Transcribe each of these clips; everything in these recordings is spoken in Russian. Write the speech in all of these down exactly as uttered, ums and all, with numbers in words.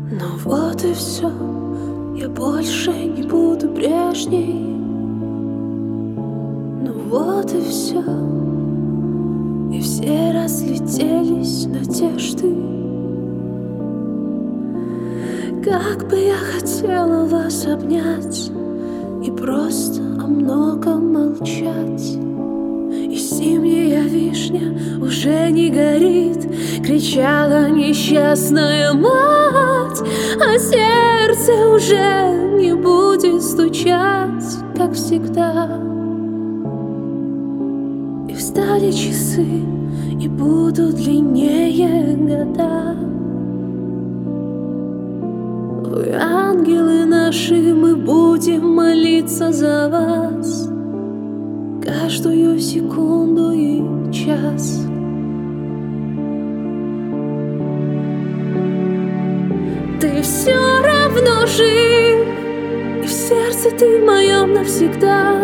Ну вот и все, я больше не буду прежней. Ну вот и все, и все разлетелись надежды. Как бы я хотела вас обнять и просто о многом молчать. И зимняя вишня уже не горит, кричала несчастная мать, а сердце уже не будет стучать, как всегда. И встали часы, и будут длиннее года. Вы ангелы наши, мы будем молиться за вас каждую секунду и час. Ты все равно жив, и в сердце ты моем навсегда.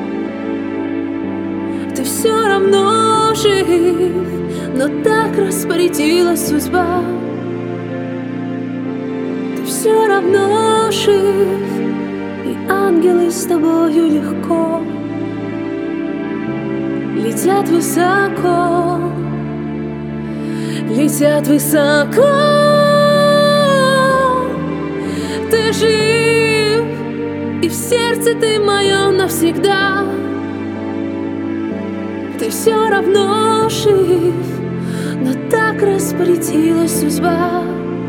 Ты все равно жив, но так распорядилась судьба. Ты все равно жив, и ангелы с тобою легко летят высоко, летят высоко. Ты жив, и в сердце ты моем навсегда. Ты все равно жив, но так распорядилась судьба.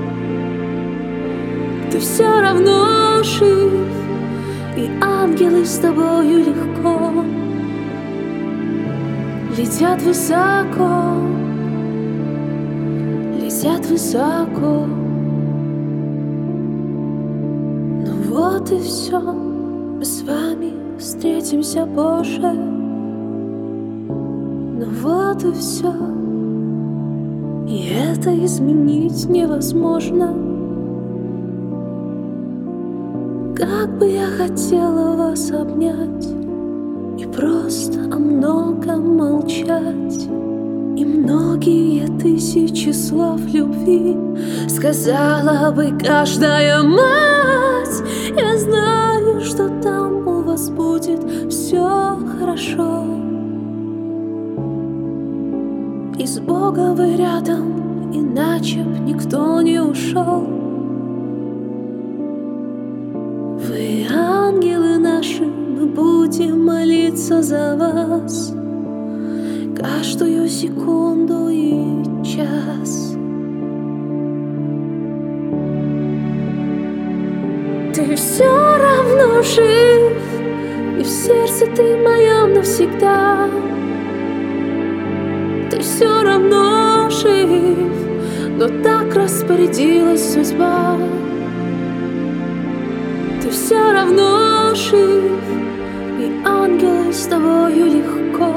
Ты все равно жив, и ангелы с тобою легко летят высоко, летят высоко. Ну вот и все, мы с вами встретимся позже. Ну вот и все, и это изменить невозможно. Как бы я хотела вас обнять и просто о многом молчать, и многие тысячи слов любви сказала бы каждая мать. Я знаю, что там у вас будет все хорошо, и с Богом вы рядом, иначе б никто не ушел. Вы ангелы наши, мы будем молиться за вас каждую секунду и час. Ты все равно жив, и в сердце ты моем навсегда. Ты все равно жив, но так распорядилась судьба. Ты все равно жив, и ангелы с тобою легко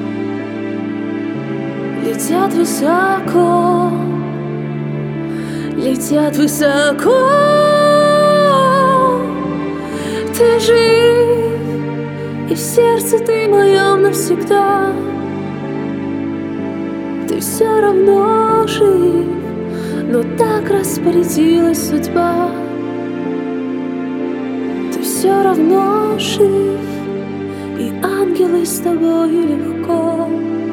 летят высоко, летят высоко. Ты жив, и в сердце ты моем навсегда. Ты все равно жив, но так распорядилась судьба. Ты все равно жив, и ангелы с тобою легко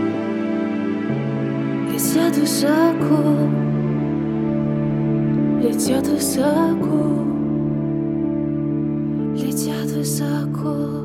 летят высоко, летят высоко, летят высоко.